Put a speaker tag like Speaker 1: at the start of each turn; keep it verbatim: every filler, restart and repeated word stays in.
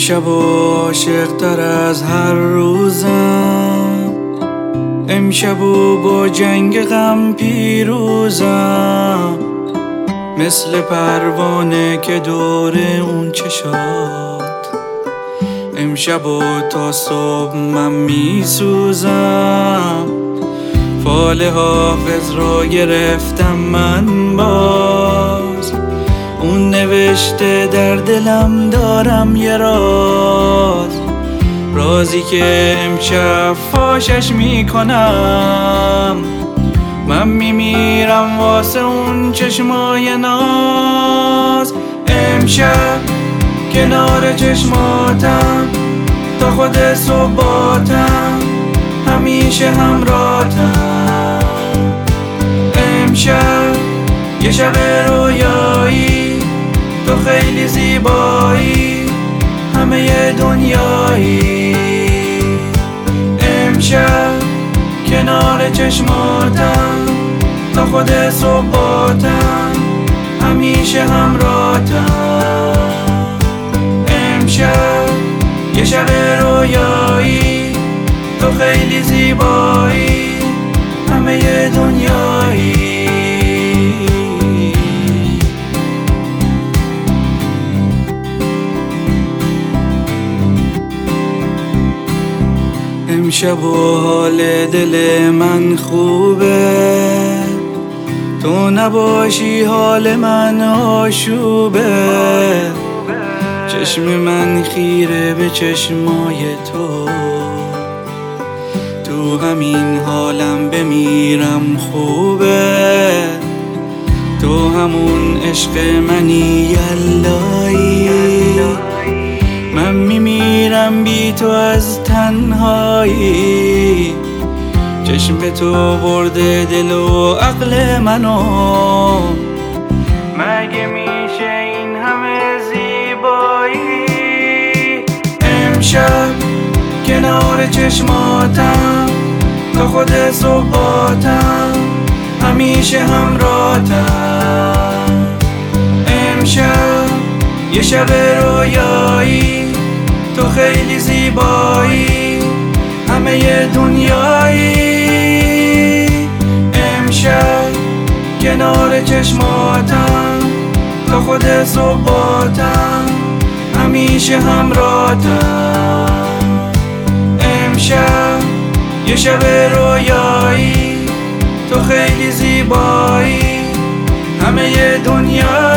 Speaker 1: امشب عاشق تر از هر روزم، امشب و با جنگ غم پیروزم، مثل پروانه که دور اون چشات. امشب و تا صبح من میسوزم، فال حافظ را گرفتم من باز. اون نوشته در دلم دارم یه راز، رازی که امشب فاشش میکنم. من میمیرم واسه اون چشمای ناز. امشب کنار چشماتم تا خود صبحاتم، همیشه همراهتم. امشب یه شب رویایی، تو خیلی زیبایی، همه دنیایی. امشب کنار چشماتم تا خود صبحاتم، همیشه همراهتم. امشب یه شب رویایی، تو خیلی زیبایی، همه دنیایی. امشب و حال دل من خوبه، تو نباشی حال من آشوبه. چشم من خیره به چشمای تو، تو همین حالم بمیرم خوبه. تو همون عشق منی یلایی، من میمیرم بی تو از تنهایی. چشم تو برده دل و عقل منو، مگه میشه این همه زیبایی؟ امشب کنار چشماتم تا خود صبحاتم، همیشه همراهتم. امشب یه شب رویایی، تو خیلی زیبایی، همه دنیایی. امشب کنار چشماتم تا خود صبحاتم، همیشه همراهتم. امشب یه شب رویایی، تو خیلی زیبایی، همه دنیایی.